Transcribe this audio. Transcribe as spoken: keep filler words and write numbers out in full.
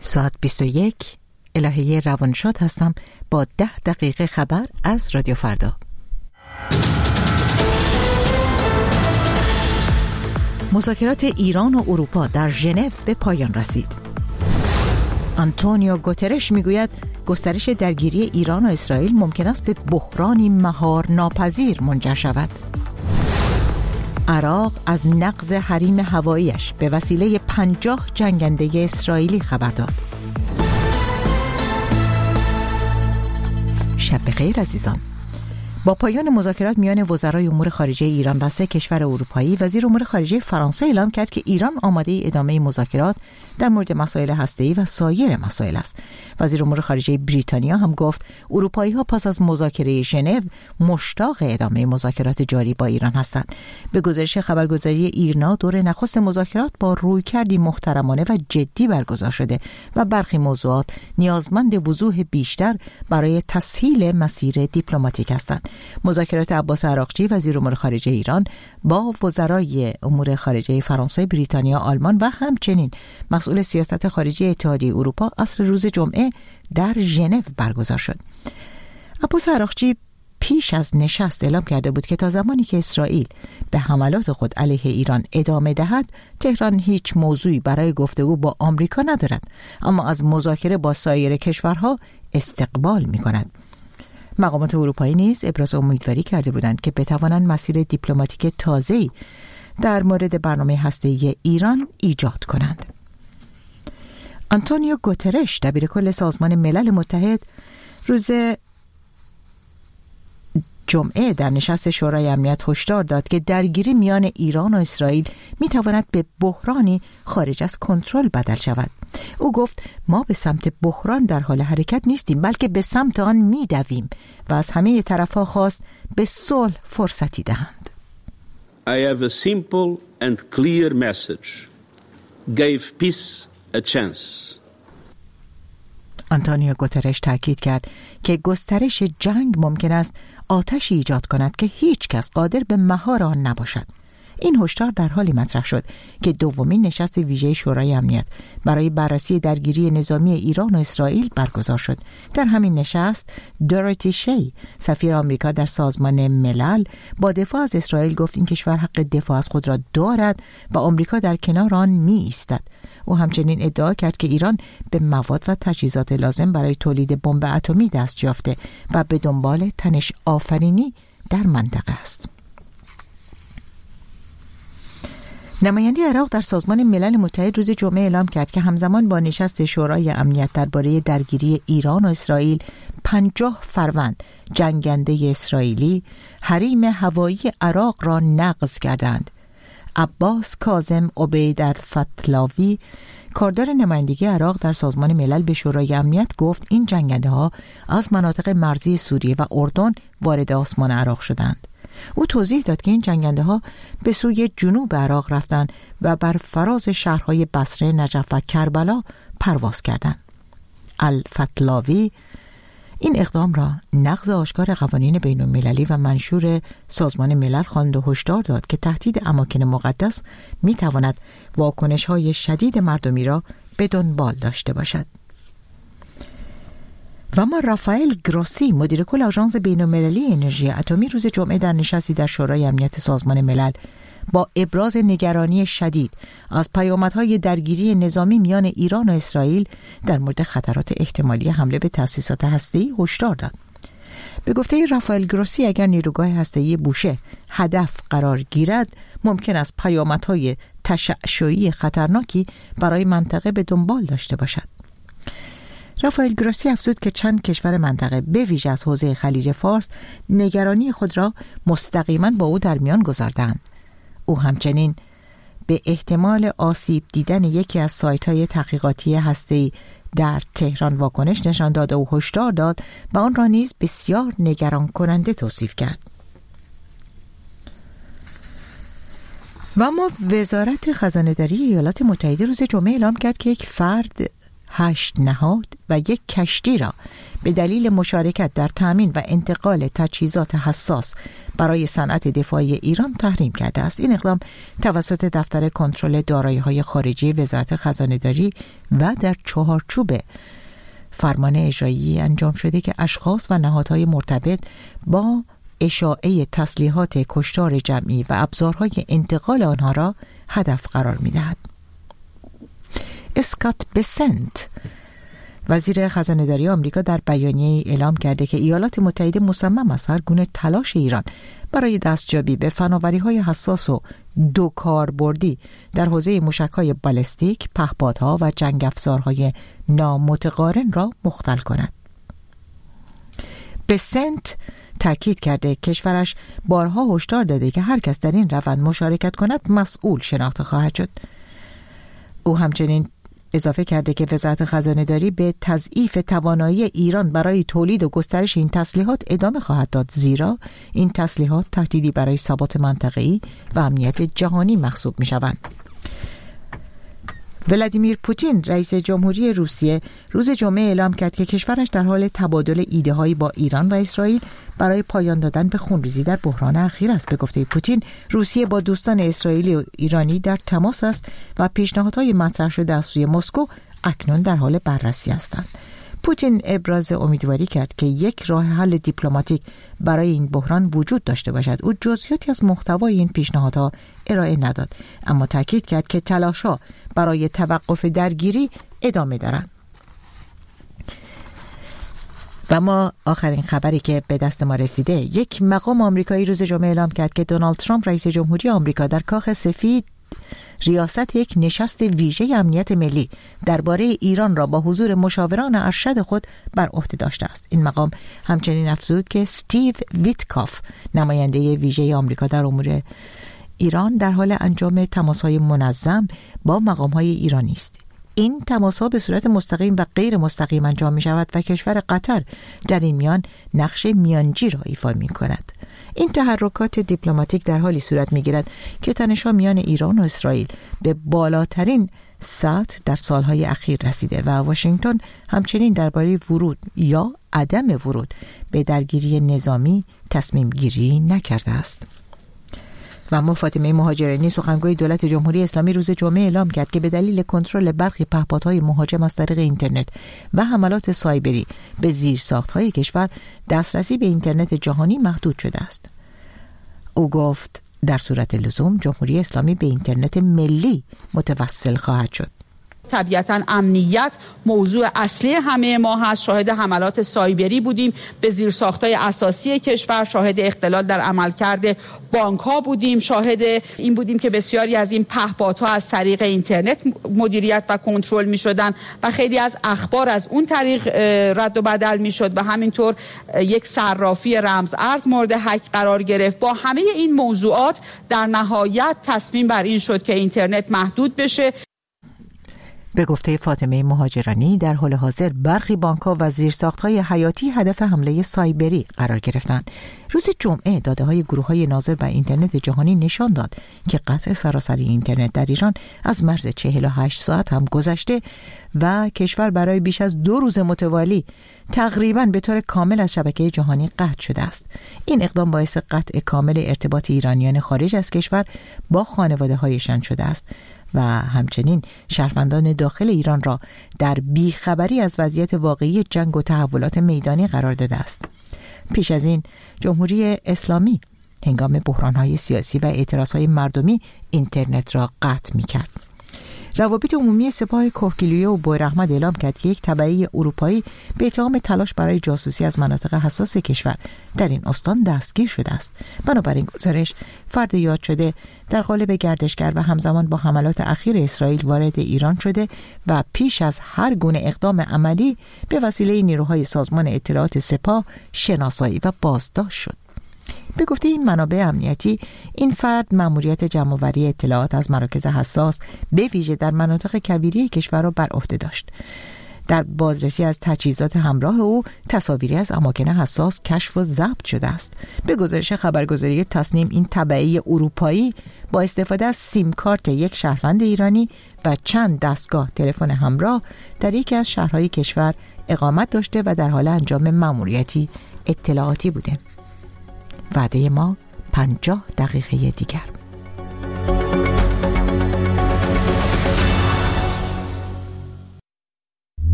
ساعت بیست و یک. الهه روانشاد هستم با ده دقیقه خبر از رادیو فردا. مذاکرات ایران و اروپا در ژنو به پایان رسید. آنتونیو گوترش میگوید گسترش درگیری ایران و اسرائیل ممکن است به بحرانی مهار ناپذیر منجر شود. عراق از نقض حریم هواییش به وسیله پنجاه جنگنده اسرائیلی خبر داد. شب بخیر عزیزان. با پایان مذاکرات میان وزرای امور خارجه ایران و سه کشور اروپایی، وزیر امور خارجه فرانسه اعلام کرد که ایران آماده ادامه مذاکرات در مورد مسائل هسته‌ای و سایر مسائل است. وزیر امور خارجه بریتانیا هم گفت اروپایی‌ها پس از مذاکره ژنو مشتاق ادامه مذاکرات جاری با ایران هستند. به گزارش خبرگزاری ایرنا، دور نخست مذاکرات با رویکردی محترمانه و جدی برگزار شده و برخی موضوعات نیازمند وضوح بیشتر برای تسهیل مسیر دیپلماتیک هستند. مذاکرات عباس عراقچی وزیر امور خارجه ایران با وزرای امور خارجه فرانسه، بریتانیا، آلمان و همچنین مسئول سیاست خارجی اتحادیه اروپا عصر روز جمعه در ژنو برگزار شد. عباس عراقچی پیش از نشست اعلام کرده بود که تا زمانی که اسرائیل به حملات خود علیه ایران ادامه دهد، تهران هیچ موضوعی برای گفتگو با آمریکا ندارد، اما از مذاکره با سایر کشورها استقبال می‌کند. مقامات اروپایی نیز ابراز امیدواری کرده بودند که بتوانند مسیر دیپلماتیک تازه‌ای در مورد برنامه هسته‌ای ایران ایجاد کنند. آنتونیو گوترش دبیرکل سازمان ملل متحد روز جمعه در نشست شورای امنیت هشدار داد که درگیری میان ایران و اسرائیل میتواند به بحرانی خارج از کنترل بدل شود. او گفت ما به سمت بحران در حال حرکت نیستیم، بلکه به سمت آن میدویم و از همه طرف‌ها خواست به صلح فرصتی دهند. I have a simple and clear message. Give peace a chance. آنتونیو گوترش تاکید کرد که گسترش جنگ ممکن است آتشی ایجاد کند که هیچ کس قادر به مهار آن نباشد. این هشدار در حالی مطرح شد که دومین نشست ویژه شورای امنیت برای بررسی درگیری نظامی ایران و اسرائیل برگزار شد. در همین نشست دوروتی شی، سفیر آمریکا در سازمان ملل، با دفاع از اسرائیل گفت این کشور حق دفاع از خود را دارد و آمریکا در کنار آن می ایستد. او همچنین ادعا کرد که ایران به مواد و تجهیزات لازم برای تولید بمب اتمی دست یافته و به دنبال تنش آفرینی در منطقه است. نماینده عراق در سازمان ملل متحد روز جمعه اعلام کرد که همزمان با نشست شورای امنیت درباره درگیری ایران و اسرائیل، پنجاه فروند جنگنده اسرائیلی حریم هوایی عراق را نقض کردند. عباس کاظم عبیدالفتلاوی، کاردار نمایندگی عراق در سازمان ملل، به شورای امنیت گفت این جنگنده ها از مناطق مرزی سوریه و اردن وارد آسمان عراق شدند. او توضیح داد که این جنگنده ها به سوی جنوب عراق رفتند و بر فراز شهرهای بصره، نجف و کربلا پرواز کردند. الفتلاوی این اقدام را نقض آشکار قوانین بین المللی و منشور سازمان ملل خواند و هشدار داد که تهدید اماکن مقدس می تواند واکنش های شدید مردمی را به دنبال داشته باشد. و اما رافائل گروسی، مدیر کل آژانس بین‌المللی انرژی اتمی، روز جمعه در نشستی در شورای امنیت سازمان ملل با ابراز نگرانی شدید از پیامدهای درگیری نظامی میان ایران و اسرائیل در مورد خطرات احتمالی حمله به تأسیسات هسته‌ای هشدار داد. به گفته رافائل گروسی، اگر نیروگاه هسته‌ای بوشه هدف قرار گیرد، ممکن است پیامدهای تشعشعی خطرناکی برای منطقه به دنبال داشته باشد. رافائل گروسی افزود که چند کشور منطقه به ویژه از حوزه خلیج فارس نگرانی خود را مستقیما با او در میان گذاردند. او همچنین به احتمال آسیب دیدن یکی از سایت‌های تحقیقاتی هسته‌ای در تهران واکنش نشان داد و هشدار داد و آن را نیز بسیار نگران کننده توصیف کرد. و اما وزارت خزانه‌داری ایالات متحده روز جمعه اعلام کرد که یک فرد، هشت نهاد و یک کشتی را به دلیل مشارکت در تامین و انتقال تجهیزات حساس برای صنعت دفاعی ایران تحریم کرده است. این اقدام توسط دفتر کنترل دارایی‌های خارجی وزارت خزانه‌داری و در چهارچوب فرمان اجرایی انجام شده که اشخاص و نهادهای مرتبط با اشاعه تسلیحات کشتار جمعی و ابزارهای انتقال آنها را هدف قرار می‌دهد. اسکات بسنت وزیر خزانه‌داری آمریکا در بیانیه اعلام کرده که ایالات متحده مصمم است هر گونه تلاش ایران برای دستیابی به فناوری‌های حساس و دو کاربردی در حوزه موشک‌های بالستیک، پهپادها و جنگ افزارهای نامتقارن را مختل کند. بسنت تاکید کرده کشورش بارها هشدار داده که هر کس در این روند مشارکت کند مسئول شناخته خواهد شد. او همچنین اضافه کرده که وزارت خزانه‌داری به تضعیف توانایی ایران برای تولید و گسترش این تسلیحات ادامه خواهد داد، زیرا این تسلیحات تهدیدی برای ثبات منطقه‌ای و امنیت جهانی محسوب می‌شوند. ولادیمیر پوتین رئیس جمهوری روسیه روز جمعه اعلام کرد که کشورش در حال تبادل ایده‌هایی با ایران و اسرائیل برای پایان دادن به خونریزی در بحران اخیر است. به گفته پوتین، روسیه با دوستان اسرائیلی و ایرانی در تماس است و پیشنهادهای مطرح شده از سوی مسکو اکنون در حال بررسی هستند. پوتین ابراز امیدواری کرد که یک راه حل دیپلماتیک برای این بحران وجود داشته باشد. او جزئیاتی از محتوای این پیشنهادها ارائه نداد، اما تاکید کرد که تلاش‌ها برای توقف درگیری ادامه دارند. و ما آخرین خبری که به دست ما رسیده، یک مقام آمریکایی روز جمعه اعلام کرد که دونالد ترامپ رئیس جمهوری آمریکا در کاخ سفید ریاست یک نشست ویژه امنیت ملی درباره ایران را با حضور مشاوران ارشد خود بر عهده داشته است. این مقام همچنین افزود که استیو ویتکاف، نماینده ویژه آمریکا در امور ایران، در حال انجام تماس‌های منظم با مقام‌های ایرانی است. این تماس‌ها به صورت مستقیم و غیر مستقیم انجام می‌شود و کشور قطر در این میان نقش میانجی را ایفا می‌کند. این تحرکات دیپلماتیک در حالی صورت می‌گیرد که تنش‌ها میان ایران و اسرائیل به بالاترین سطح در سالهای اخیر رسیده و واشنگتن همچنین درباره ورود یا عدم ورود به درگیری نظامی تصمیم گیری نکرده است. و اما فاطمه مهاجرانی، سخنگوی دولت جمهوری اسلامی، روز جمعه اعلام کرد که به دلیل کنترل برخی پهپادهای مهاجم از طریق اینترنت و حملات سایبری به زیرساخت‌های کشور دسترسی به اینترنت جهانی محدود شده است. او گفت در صورت لزوم جمهوری اسلامی به اینترنت ملی متوسل خواهد شد. طبیعتاً امنیت موضوع اصلی همه ما هست. شاهد حملات سایبری بودیم به زیرساخت‌های اساسی کشور، شاهد اختلال در عملکرد بانک‌ها بودیم، شاهد این بودیم که بسیاری از این پهپادها از طریق اینترنت مدیریت و کنترل می‌شدند و خیلی از اخبار از اون طریق رد و بدل می‌شد و همینطور یک صرافی رمز ارز مورد هک قرار گرفت. با همه این موضوعات در نهایت تصمیم بر این شد که اینترنت محدود بشه. به گفته فاطمه مهاجرانی، در حال حاضر برخی بانک‌ها و زیرساخت‌های حیاتی هدف حمله سایبری قرار گرفتند. روز جمعه داده‌های گروه‌های ناظر بر اینترنت جهانی نشان داد که قطع سراسری اینترنت در ایران از مرز چهل و هشت ساعت هم گذشته و کشور برای بیش از دو روز متوالی تقریباً به طور کامل از شبکه جهانی قطع شده است. این اقدام باعث قطع کامل ارتباط ایرانیان خارج از کشور با خانواده‌هایشان شده است و همچنین شهروندان داخل ایران را در بیخبری از وضعیت واقعی جنگ و تحولات میدانی قرار داده است. پیش از این جمهوری اسلامی هنگام بحران‌های سیاسی و اعتراض‌های مردمی اینترنت را قطع می‌کرد. روابط عمومی سپاه کهگیلویه و بویراحمد اعلام کرد که یک تبعی اروپایی به اتهام تلاش برای جاسوسی از مناطق حساس کشور در این استان دستگیر شده است. بنابراین گزارش، فرد یاد شده در قالب گردشگر و همزمان با حملات اخیر اسرائیل وارد ایران شده و پیش از هر گونه اقدام عملی به وسیله نیروهای سازمان اطلاعات سپاه شناسایی و بازداشت شد. به گفته این منابع امنیتی، این فرد مأموریت جمع‌آوری اطلاعات از مراکز حساس به ویژه در مناطق کویری کشور را بر عهده داشت. در بازرسی از تجهیزات همراه او تصاویری از اماکن حساس کشف و ضبط شده است. به گزارش خبرگزاری تصنیم، این تبعی اروپایی با استفاده از سیم کارت یک شهروند ایرانی و چند دستگاه تلفن همراه در یکی از شهرهای کشور اقامت داشته و در حال انجام مأموریتی اطلاعاتی بوده. وعده ما پنجاه دقیقه دیگر.